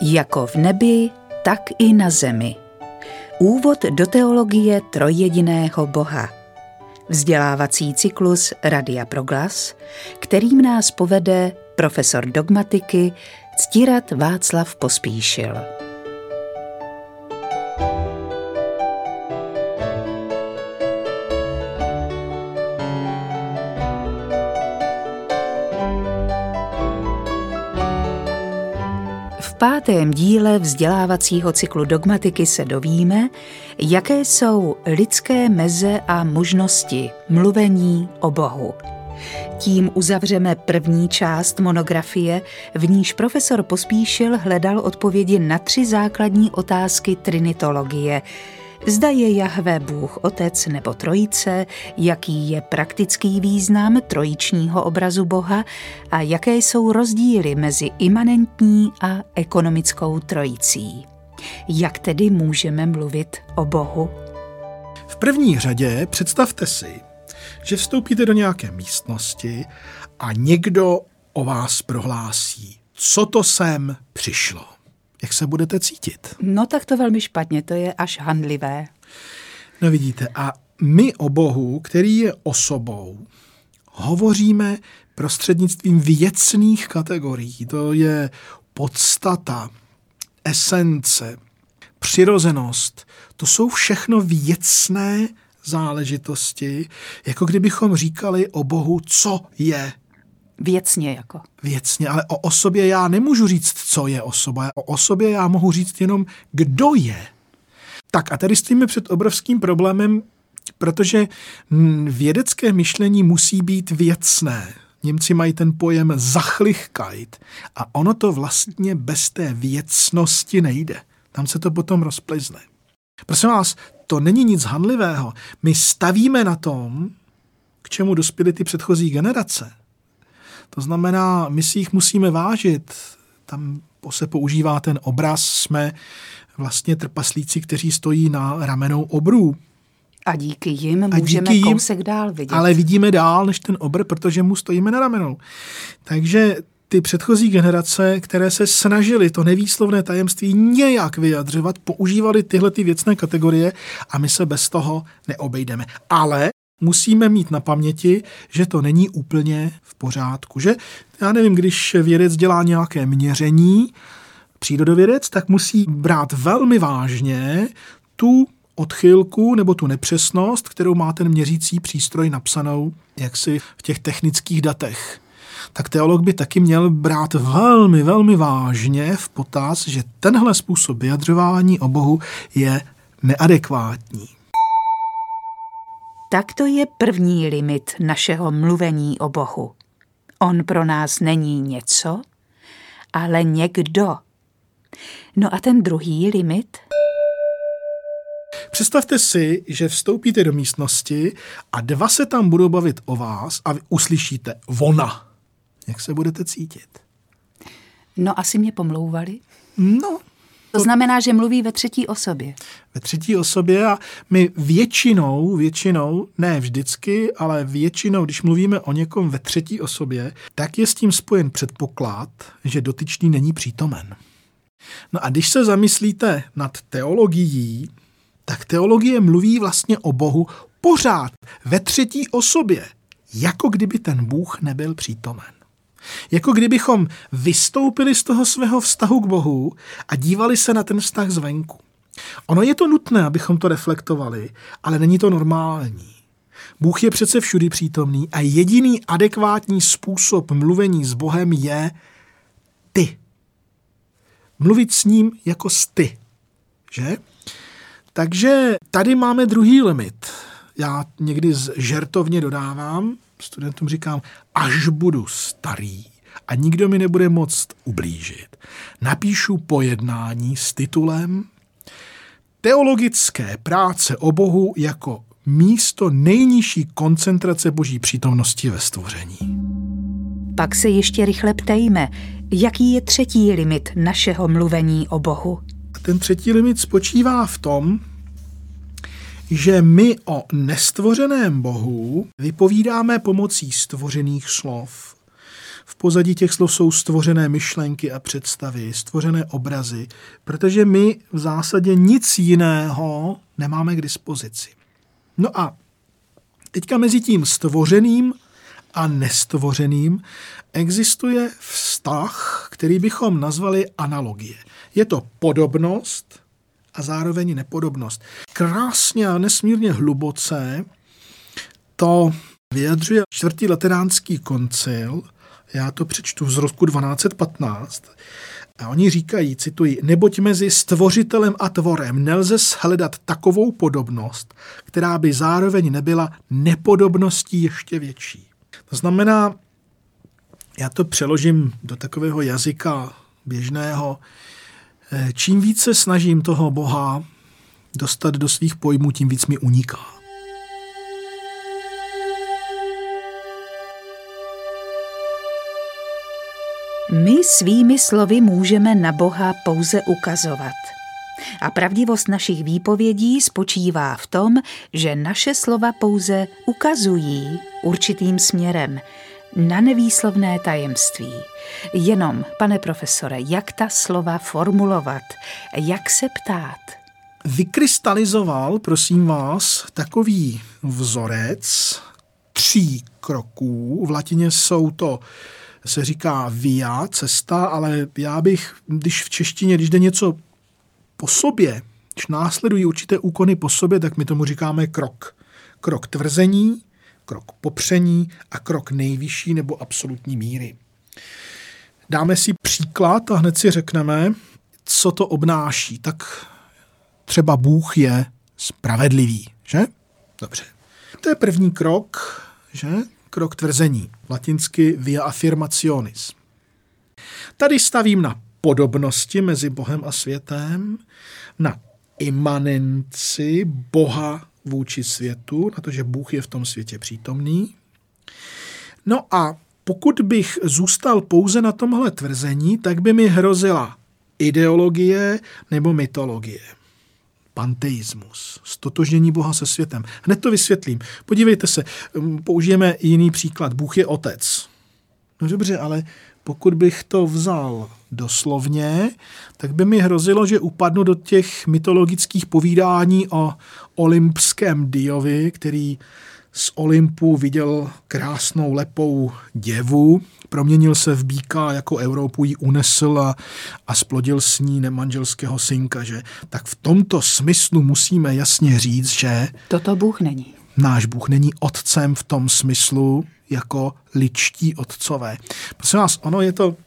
Jako v nebi, tak i na zemi. Úvod do teologie trojjediného Boha. Vzdělávací cyklus Radia Proglas, kterým nás povede profesor dogmatiky Ctirad Václav Pospíšil. V pátém díle vzdělávacího cyklu dogmatiky se dovíme, jaké jsou lidské meze a možnosti mluvení o Bohu. Tím uzavřeme první část monografie, v níž profesor Pospíšil hledal odpovědi na 3 základní otázky trinitologie. Zda je Jahve Bůh Otec nebo Trojice, jaký je praktický význam trojičního obrazu Boha a jaké jsou rozdíly mezi imanentní a ekonomickou trojicí. Jak tedy můžeme mluvit o Bohu? V první řadě představte si, že vstoupíte do nějaké místnosti a někdo o vás prohlásí, co to sem přišlo. Jak se budete cítit? No tak to velmi špatně, to je až hanlivé. No vidíte, a my o Bohu, který je osobou, hovoříme prostřednictvím věcných kategorií. To je podstata, esence, přirozenost. To jsou všechno věcné záležitosti, jako kdybychom říkali o Bohu, co je. Věcně jako. Věcně, ale o osobě já nemůžu říct, co je osoba. O osobě já mohu říct jenom, kdo je. Tak a tady stojíme před obrovským problémem, protože vědecké myšlení musí být věcné. Němci mají ten pojem Sachlichkeit a ono to vlastně bez té věcnosti nejde. Tam se to potom rozplizne. Prosím vás, to není nic hanlivého. My stavíme na tom, k čemu dospěly ty předchozí generace. To znamená, my si jich musíme vážit. Tam se používá ten obraz, jsme vlastně trpaslíci, kteří stojí na ramenou obrů. A díky jim můžeme kousek dál vidět. Ale vidíme dál než ten obr, protože mu stojíme na ramenou. Takže ty předchozí generace, které se snažily to nevýslovné tajemství nějak vyjadřovat, používali tyhle ty věcné kategorie a my se bez toho neobejdeme. Ale musíme mít na paměti, že to není úplně v pořádku. Že, já nevím, když vědec dělá nějaké měření, přírodovědec, tak musí brát velmi vážně tu odchylku nebo tu nepřesnost, kterou má ten měřící přístroj napsanou jaksi v těch technických datech. Tak teolog by taky měl brát velmi, velmi vážně v potaz, že tenhle způsob vyjadřování o Bohu je neadekvátní. Tak to je první limit našeho mluvení o Bohu. On pro nás není něco, ale někdo. No a ten druhý limit? Představte si, že vstoupíte do místnosti a 2 se tam budou bavit o vás a vy uslyšíte ona. Jak se budete cítit? No asi mě pomlouvali. No. To znamená, že mluví ve 3. osobě. Ve 3. osobě a my většinou, ne vždycky, ale většinou, když mluvíme o někom ve 3. osobě, tak je s tím spojen předpoklad, že dotyčný není přítomen. No a když se zamyslíte nad teologií, tak teologie mluví vlastně o Bohu pořád ve 3. osobě, jako kdyby ten Bůh nebyl přítomen. Jako kdybychom vystoupili z toho svého vztahu k Bohu a dívali se na ten vztah zvenku. Ono je to nutné, abychom to reflektovali, ale není to normální. Bůh je přece všudy přítomný a jediný adekvátní způsob mluvení s Bohem je ty. Mluvit s ním jako s ty, že? Takže tady máme druhý limit. Já někdy žertovně dodávám, studentům říkám, až budu starý a nikdo mi nebude moct ublížit, napíšu pojednání s titulem Teologické práce o Bohu jako místo nejnižší koncentrace Boží přítomnosti ve stvoření. Pak se ještě rychle ptejme, jaký je 3. limit našeho mluvení o Bohu? Ten 3. limit spočívá v tom, že my o nestvořeném Bohu vypovídáme pomocí stvořených slov. V pozadí těch slov jsou stvořené myšlenky a představy, stvořené obrazy, protože my v zásadě nic jiného nemáme k dispozici. No a teďka mezi tím stvořeným a nestvořeným existuje vztah, který bychom nazvali analogie. Je to podobnost a zároveň nepodobnost. Krásně a nesmírně hluboce to vyjadřuje čtvrtý lateránský koncil, já to přečtu z roku 1215, a oni říkají, cituji, neboť mezi stvořitelem a tvorem nelze shledat takovou podobnost, která by zároveň nebyla nepodobností ještě větší. To znamená, já to přeložím do takového jazyka běžného, čím více snažím toho Boha dostat do svých pojmů, tím víc mi uniká. My svými slovy můžeme na Boha pouze ukazovat. A pravdivost našich výpovědí spočívá v tom, že naše slova pouze ukazují určitým směrem na nevýslovné tajemství. Jenom, pane profesore, jak ta slova formulovat, jak se ptát? Vykrystalizoval, prosím vás, takový vzorec 3 kroků. V latině jsou to, se říká via, cesta, ale já bych, když v češtině, když jde něco po sobě, když následují určité úkony po sobě, tak my tomu říkáme krok. Krok tvrzení, krok popření a krok nejvyšší nebo absolutní míry. Dáme si příklad a hned si řekneme, co to obnáší. Tak třeba Bůh je spravedlivý, že? Dobře. To je první krok, že? Krok tvrzení. Latinsky via affirmationis. Tady stavím na podobnosti mezi Bohem a světem, na imanenci Boha vůči světu, na to, že Bůh je v tom světě přítomný. No a pokud bych zůstal pouze na tomhle tvrzení, tak by mi hrozila ideologie nebo mytologie. Panteismus, stotožnění Boha se světem. Hned to vysvětlím. Podívejte se, použijeme jiný příklad. Bůh je otec. No dobře, ale pokud bych to vzal doslovně, tak by mi hrozilo, že upadnu do těch mytologických povídání o olympském diovi, který z Olympu viděl krásnou lepou děvu, proměnil se v býka, jako Evropu ji unesl a splodil s ní nemanželského synka. Že? Tak v tomto smyslu musíme jasně říct, že toto Bůh není. Náš Bůh není otcem v tom smyslu, jako lidští otcové. Prosím vás, ono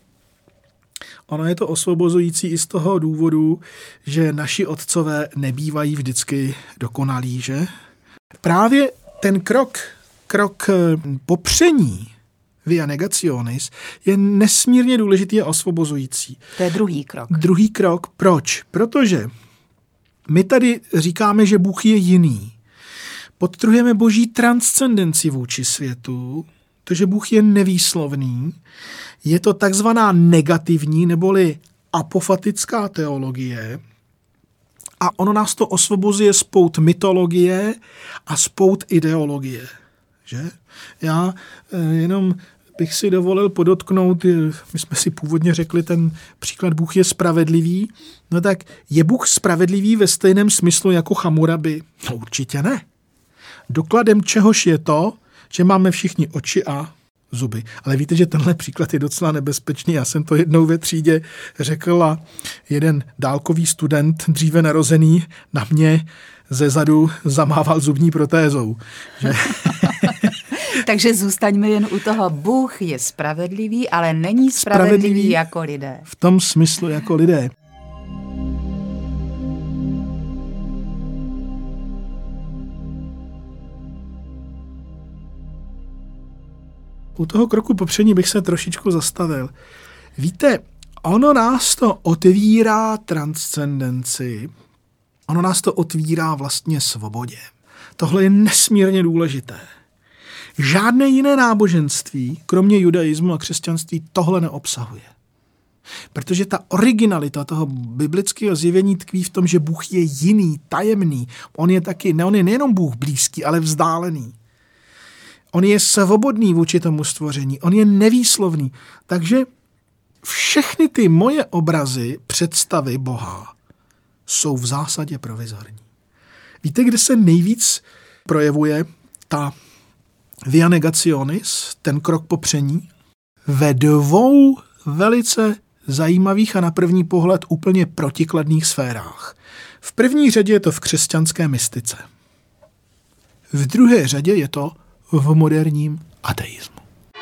je to osvobozující i z toho důvodu, že naši otcové nebývají vždycky dokonalí, že? Právě ten krok popření via negationis je nesmírně důležitý a osvobozující. To je druhý krok. Druhý krok, proč? Protože my tady říkáme, že Bůh je jiný. Podtrhujeme boží transcendenci vůči světu, to, že Bůh je nevýslovný, je to takzvaná negativní neboli apofatická teologie a ono nás to osvobozuje z pout mytologie a z pout ideologie. Že? Já jenom bych si dovolil podotknout, my jsme si původně řekli ten příklad Bůh je spravedlivý, no tak je Bůh spravedlivý ve stejném smyslu jako Hammurabi? No určitě ne. Dokladem čehož je to, že máme všichni oči a zuby. Ale víte, že tenhle příklad je docela nebezpečný. Já jsem to jednou ve třídě řekl a jeden dálkový student, dříve narozený, na mě zezadu zamával zubní protézou. Že? Takže zůstaňme jen u toho. Bůh je spravedlivý, ale není spravedlivý jako lidé. V tom smyslu jako lidé. U toho kroku popření bych se trošičku zastavil. Víte, ono nás to otvírá transcendenci, ono nás to otvírá vlastně svobodě. Tohle je nesmírně důležité. Žádné jiné náboženství, kromě judaismu a křesťanství, tohle neobsahuje. Protože ta originalita toho biblického zjevení tkví v tom, že Bůh je jiný, tajemný. On je nejenom Bůh blízký, ale vzdálený. On je svobodný vůči tomu stvoření, on je nevýslovný. Takže všechny ty moje obrazy, představy Boha jsou v zásadě provizorní. Víte, kde se nejvíc projevuje ta via negationis, ten krok popření? Ve dvou velice zajímavých a na první pohled úplně protikladných sférách. V první řadě je to v křesťanské mystice. V druhé řadě je to v moderním ateismu.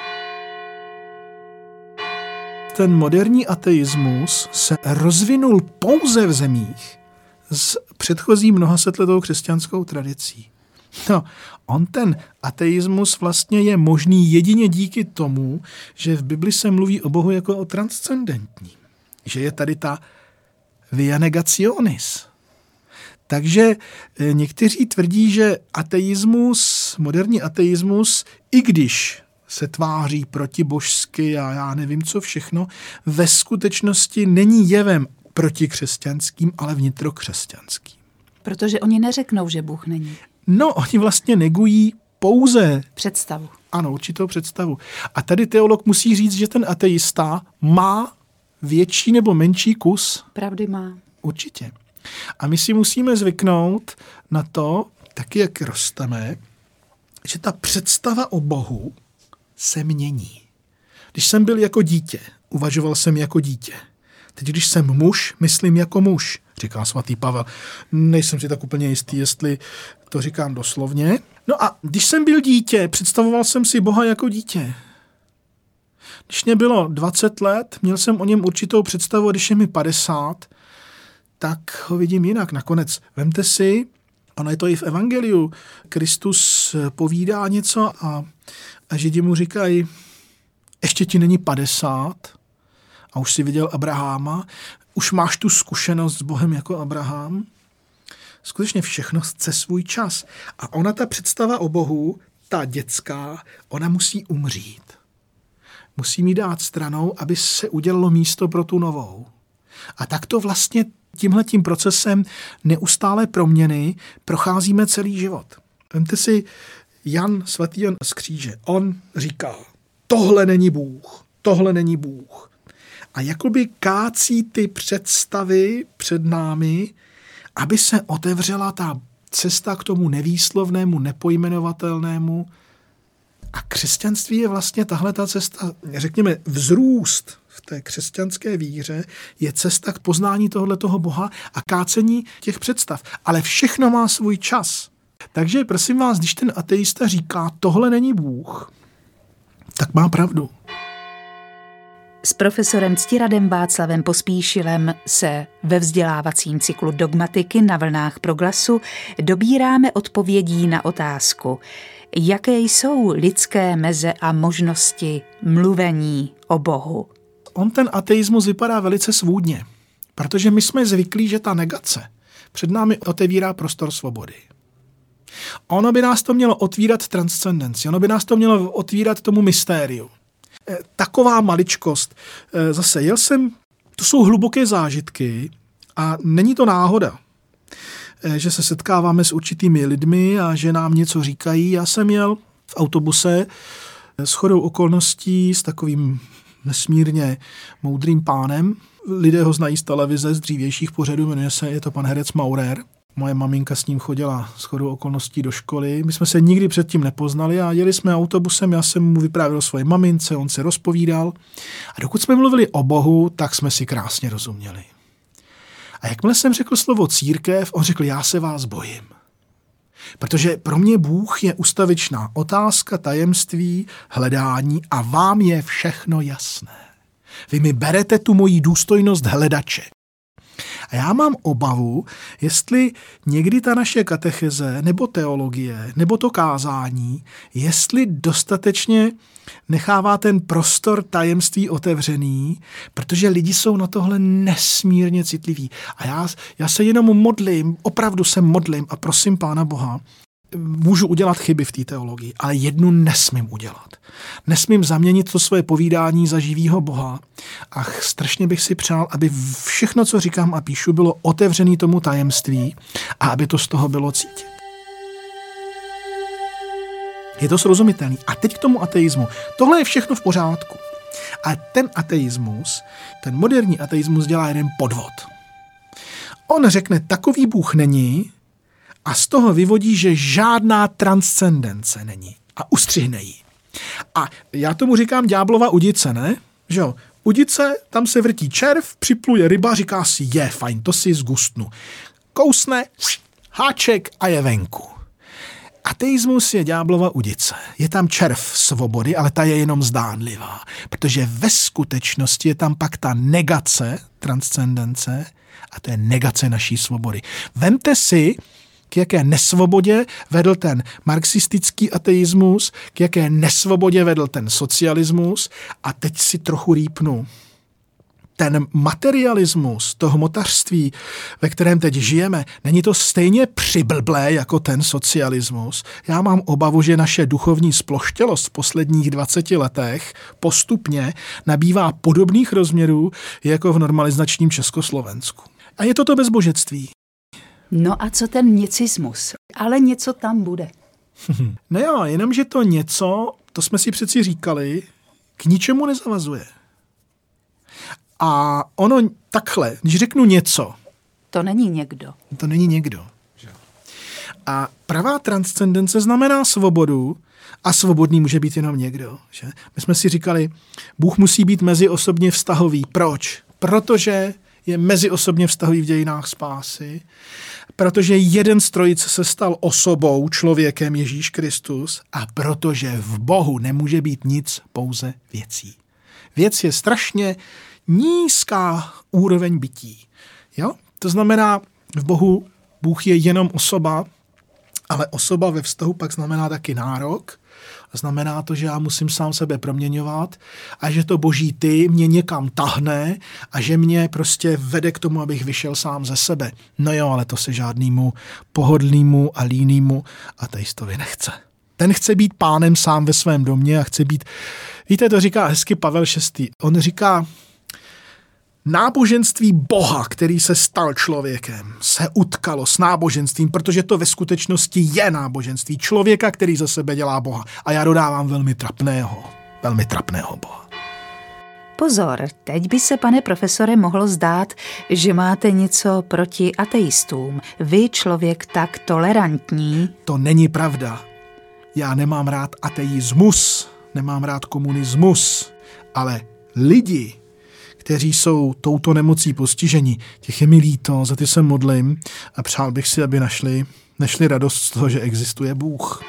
Ten moderní ateismus se rozvinul pouze v zemích s předchozí mnohasetletou křesťanskou tradicí. No, on ten ateismus vlastně je možný jedině díky tomu, že v Bibli se mluví o Bohu jako o transcendentním. Že je tady ta via negationis. Takže někteří tvrdí, že ateismus, moderní ateismus, i když se tváří protibožsky a já nevím co všechno, ve skutečnosti není jevem protikřesťanským, ale vnitrokřesťanským. Protože oni neřeknou, že Bůh není. No, oni vlastně negují pouze představu. Ano, určitou představu. A tady teolog musí říct, že ten ateista má větší nebo menší kus. Pravdy má. Určitě. A my si musíme zvyknout na to, taky jak rosteme, že ta představa o Bohu se mění. Když jsem byl jako dítě, uvažoval jsem jako dítě. Teď, když jsem muž, myslím jako muž, říká svatý Pavel. Nejsem si tak úplně jistý, jestli to říkám doslovně. No a když jsem byl dítě, představoval jsem si Boha jako dítě. Když mě bylo 20 let, měl jsem o něm určitou představu, když je mi 50, tak ho vidím jinak. Nakonec vemte si, ono je to i v evangeliu, Kristus povídá něco a Židi mu říkají, ještě ti není 50 a už si viděl Abraháma, už máš tu zkušenost s Bohem jako Abraham. Skutečně všechno chce svůj čas. A ona, ta představa o Bohu, ta dětská, ona musí umřít. Musí mi dát stranou, aby se udělalo místo pro tu novou. A tak to vlastně tímhletím procesem neustálé proměny procházíme celý život. Vemte si svatý Jan z kříže. On říká, tohle není Bůh, tohle není Bůh. A jakoby kácí ty představy před námi, aby se otevřela ta cesta k tomu nevýslovnému, nepojmenovatelnému. A křesťanství je vlastně tahle ta cesta, řekněme, vzrůst v té křesťanské víře je cesta k poznání tohoto Boha a kácení těch představ. Ale všechno má svůj čas. Takže prosím vás, když ten ateista říká, tohle není Bůh, tak má pravdu. S profesorem Ctiradem Václavem Pospíšilem se ve vzdělávacím cyklu Dogmatiky na vlnách Proglasu dobíráme odpovědí na otázku, jaké jsou lidské meze a možnosti mluvení o Bohu. On ten ateismus vypadá velice svůdně, protože my jsme zvyklí, že ta negace před námi otevírá prostor svobody. Ono by nás to mělo otvírat transcendenci, ono by nás to mělo otvírat tomu mystériu. Taková maličkost. Zase to jsou hluboké zážitky a není to náhoda, že se setkáváme s určitými lidmi a že nám něco říkají. Já jsem jel v autobuse shodou okolností s takovým nesmírně moudrým pánem. Lidé ho znají z televize, z dřívějších pořadů, je to pan herec Maurer. Moje maminka s ním chodila shodou okolností do školy. My jsme se nikdy předtím nepoznali a jeli jsme autobusem, já jsem mu vyprávěl o své mamince, on se rozpovídal. A dokud jsme mluvili o Bohu, tak jsme si krásně rozuměli. A jakmile jsem řekl slovo církev, on řekl, já se vás bojím. Protože pro mě Bůh je ustavičná otázka, tajemství, hledání a vám je všechno jasné. Vy mi berete tu moji důstojnost hledače. A já mám obavu, jestli někdy ta naše katecheze, nebo teologie, nebo to kázání, jestli dostatečně nechává ten prostor tajemství otevřený, protože lidi jsou na tohle nesmírně citliví. A já se jenom modlím, opravdu se modlím a prosím Pána Boha, můžu udělat chyby v té teologii, ale jednu nesmím udělat. Nesmím zaměnit to svoje povídání za živýho Boha a strašně bych si přál, aby všechno, co říkám a píšu, bylo otevřené tomu tajemství a aby to z toho bylo cítit. Je to srozumitelný. A teď k tomu ateismu. Tohle je všechno v pořádku. A ten ateismus, ten moderní ateismus dělá jeden podvod. On řekne, takový Bůh není a z toho vyvodí, že žádná transcendence není. A ustřihne ji. A já tomu říkám ďáblova udice, ne? Že jo? Udice, tam se vrtí červ, připluje ryba, říká si, je fajn, to si zgustnu. Kousne, háček a je venku. Ateismus je ďáblova udice. Je tam červ svobody, ale ta je jenom zdánlivá. Protože ve skutečnosti je tam pak ta negace, transcendence, a to je negace naší svobody. Vemte si, k jaké nesvobodě vedl ten marxistický ateismus, k jaké nesvobodě vedl ten socialismus a teď si trochu rýpnu. Ten materialismus, to hmotařství, ve kterém teď žijeme, není to stejně přiblblé jako ten socialismus. Já mám obavu, že naše duchovní sploštělost v posledních 20 letech postupně nabývá podobných rozměrů jako v normalizačním Československu. A je to bezbožectví. No a co ten nicismus? Ale něco tam bude. No jo, jenomže to něco, to jsme si přeci říkali, k ničemu nezavazuje. A ono takhle, když řeknu něco. To není někdo. To není někdo. A pravá transcendence znamená svobodu a svobodný může být jenom někdo. Že? My jsme si říkali, Bůh musí být meziosobně vztahový. Proč? Protože je meziosobně vztahový v dějinách spásy, protože jeden z trojice se stal osobou, člověkem Ježíš Kristus a protože v Bohu nemůže být nic, pouze věcí. Věc je strašně nízká úroveň bytí. Jo? To znamená, v Bohu Bůh je jenom osoba, ale osoba ve vztahu pak znamená taky nárok. Znamená to, že já musím sám sebe proměňovat a že to boží ty mě někam tahne a že mě prostě vede k tomu, abych vyšel sám ze sebe. No jo, ale to se žádnému pohodlnému a línýmu ateistovi nechce. Ten chce být pánem sám ve svém domě a chce být... Víte, to říká hezky Pavel VI. On říká, náboženství Boha, který se stal člověkem, se utkalo s náboženstvím, protože to ve skutečnosti je náboženství člověka, který za sebe dělá Boha. A já dodávám velmi trapného Boha. Pozor, teď by se, pane profesore, mohlo zdát, že máte něco proti ateistům. Vy, člověk tak tolerantní. To není pravda. Já nemám rád ateismus, nemám rád komunismus, ale lidi, kteří jsou touto nemocí postiženi, těch je mi líto, za ty se modlím a přál bych si, aby našli radost z toho, že existuje Bůh.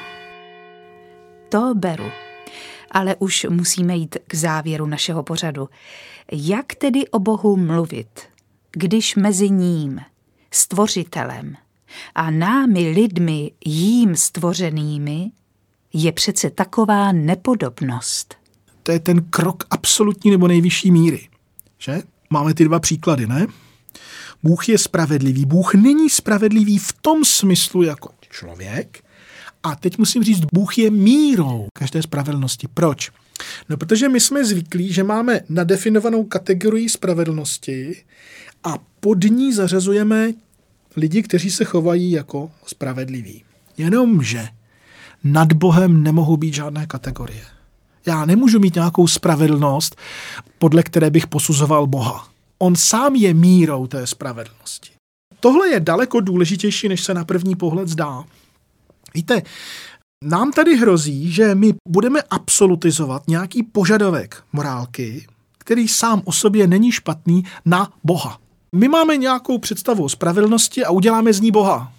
To beru. Ale už musíme jít k závěru našeho pořadu. Jak tedy o Bohu mluvit, když mezi ním, stvořitelem, a námi lidmi jím stvořenými je přece taková nepodobnost? To je ten krok absolutní nebo nejvyšší míry. Že? Máme ty dva příklady, ne? Bůh je spravedlivý. Bůh není spravedlivý v tom smyslu jako člověk. A teď musím říct, Bůh je mírou každé spravedlnosti. Proč? No, protože my jsme zvyklí, že máme nadefinovanou kategorii spravedlnosti a pod ní zařazujeme lidi, kteří se chovají jako spravedliví. Jenomže nad Bohem nemohou být žádné kategorie. Já nemůžu mít nějakou spravedlnost, podle které bych posuzoval Boha. On sám je mírou té spravedlnosti. Tohle je daleko důležitější, než se na první pohled zdá. Víte, nám tady hrozí, že my budeme absolutizovat nějaký požadavek morálky, který sám o sobě není špatný, na Boha. My máme nějakou představu o spravedlnosti a uděláme z ní Boha.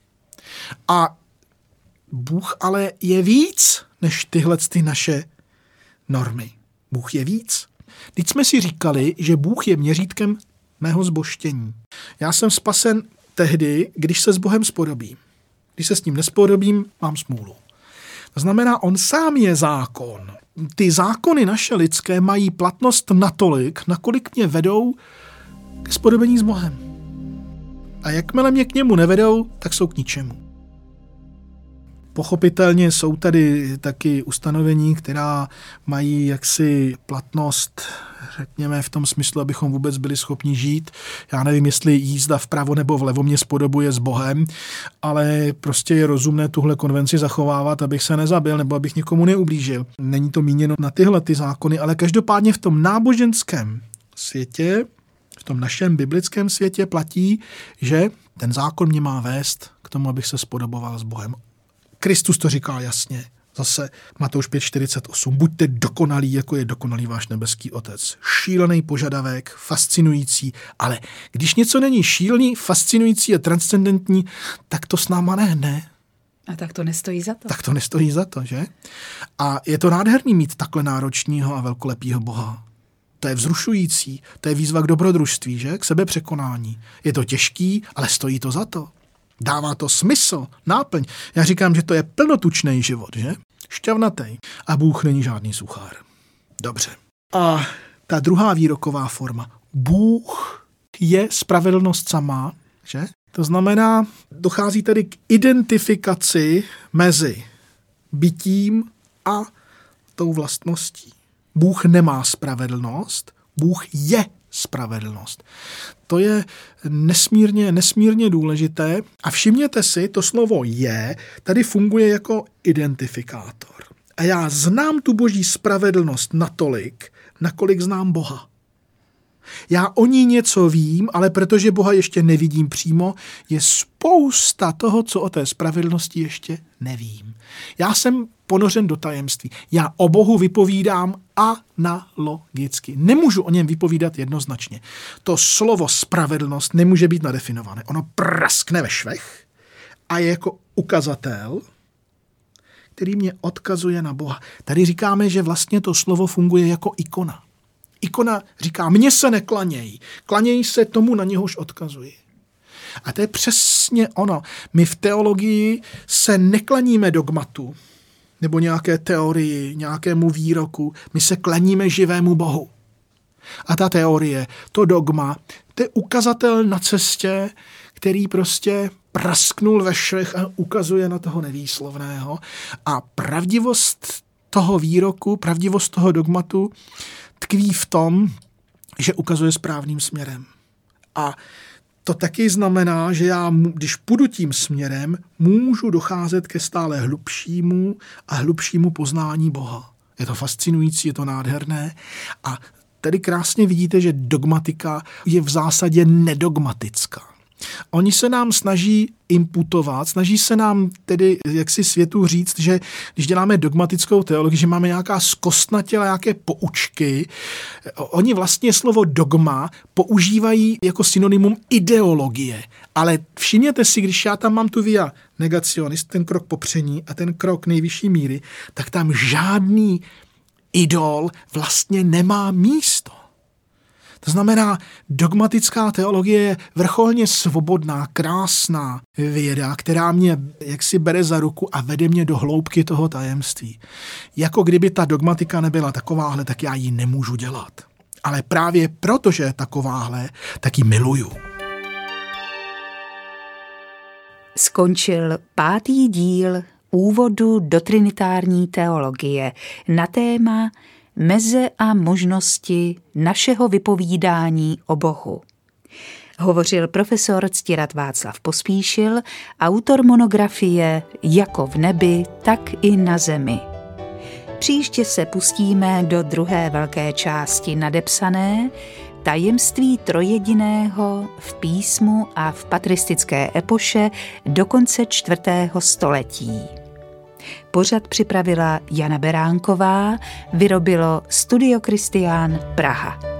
A Bůh ale je víc než tyhle naše normy. Bůh je víc. Teď jsme si říkali, že Bůh je měřítkem mého zbožštění. Já jsem spasen tehdy, když se s Bohem spodobím. Když se s ním nespodobím, mám smůlu. To znamená, on sám je zákon. Ty zákony naše lidské mají platnost natolik, nakolik mě vedou ke spodobení s Bohem. A jakmile mě k němu nevedou, tak jsou k ničemu. Pochopitelně jsou tady taky ustanovení, která mají jaksi platnost, řekněme, v tom smyslu, abychom vůbec byli schopni žít. Já nevím, jestli jízda vpravo nebo vlevo mě spodobuje s Bohem, ale prostě je rozumné tuhle konvenci zachovávat, abych se nezabil nebo abych někomu neublížil. Není to míněno na tyhle ty zákony, ale každopádně v tom náboženském světě, v tom našem biblickém světě platí, že ten zákon mě má vést k tomu, abych se spodoboval s Bohem. Kristus to říká jasně. Zase Matouš 5:48. Buďte dokonalí, jako je dokonalý váš nebeský otec. Šílený požadavek, fascinující, ale když něco není šílený, fascinující a transcendentní, tak to s náma nehne. A tak to nestojí za to. Tak to nestojí za to, že? A je to nádherný mít takhle náročného a velkolepého Boha. To je vzrušující, to je výzva k dobrodružství, že? K sebepřekonání. Je to těžký, ale stojí to za to. Dává to smysl, náplň. Já říkám, že to je plnotučný život, že? Šťavnatý. A Bůh není žádný suchár. Dobře. A ta druhá výroková forma. Bůh je spravedlnost sama, že? To znamená, dochází tady k identifikaci mezi bytím a tou vlastností. Bůh nemá spravedlnost, Bůh je spravedlnost. To je nesmírně důležité a všimněte si, to slovo je tady funguje jako identifikátor. A já znám tu boží spravedlnost natolik, nakolik znám Boha. Já o ní něco vím, ale protože Boha ještě nevidím přímo, je spousta toho, co o té spravedlnosti ještě nevím. Já jsem ponořen do tajemství. Já o Bohu vypovídám analogicky. Nemůžu o něm vypovídat jednoznačně. To slovo spravedlnost nemůže být nadefinované. Ono praskne ve švech a je jako ukazatel, který mě odkazuje na Boha. Tady říkáme, že vlastně to slovo funguje jako ikona. Ikona říká, mně se neklaněj, klaněj se tomu, na něhož odkazuji. A to je přesně ono. My v teologii se neklaníme dogmatu nebo nějaké teorii, nějakému výroku. My se klaníme živému Bohu. A ta teorie, to dogma, to je ukazatel na cestě, který prostě prasknul ve švech a ukazuje na toho nevýslovného. A pravdivost toho výroku, pravdivost toho dogmatu tkví v tom, že ukazuje správným směrem. A to taky znamená, že já, když půjdu tím směrem, můžu docházet ke stále hlubšímu a hlubšímu poznání Boha. Je to fascinující, je to nádherné. A tady krásně vidíte, že dogmatika je v zásadě nedogmatická. Oni se nám snaží imputovat, snaží se nám tedy jaksi světu říct, že když děláme dogmatickou teologii, že máme nějaká zkostnatělá, nějaké poučky. Oni vlastně slovo dogma používají jako synonymum ideologie. Ale všimněte si, když já tam mám tu via negationis, ten krok popření a ten krok nejvyšší míry, tak tam žádný idol vlastně nemá místo. To znamená, dogmatická teologie je vrcholně svobodná, krásná věda, která mě jaksi bere za ruku a vede mě do hloubky toho tajemství. Jako kdyby ta dogmatika nebyla takováhle, tak já ji nemůžu dělat. Ale právě protože je takováhle, tak ji miluju. Skončil 5. díl úvodu do trinitární teologie na téma Meze a možnosti našeho vypovídání o Bohu. Hovořil profesor Ctirad Václav Pospíšil, autor monografie Jak v nebi, tak i na zemi. Příště se pustíme do druhé velké části nadepsané Tajemství trojjediného v písmu a v patristické epoše do konce 4. století. Pořad připravila Jana Beránková, vyrobilo Studio Kristián Praha.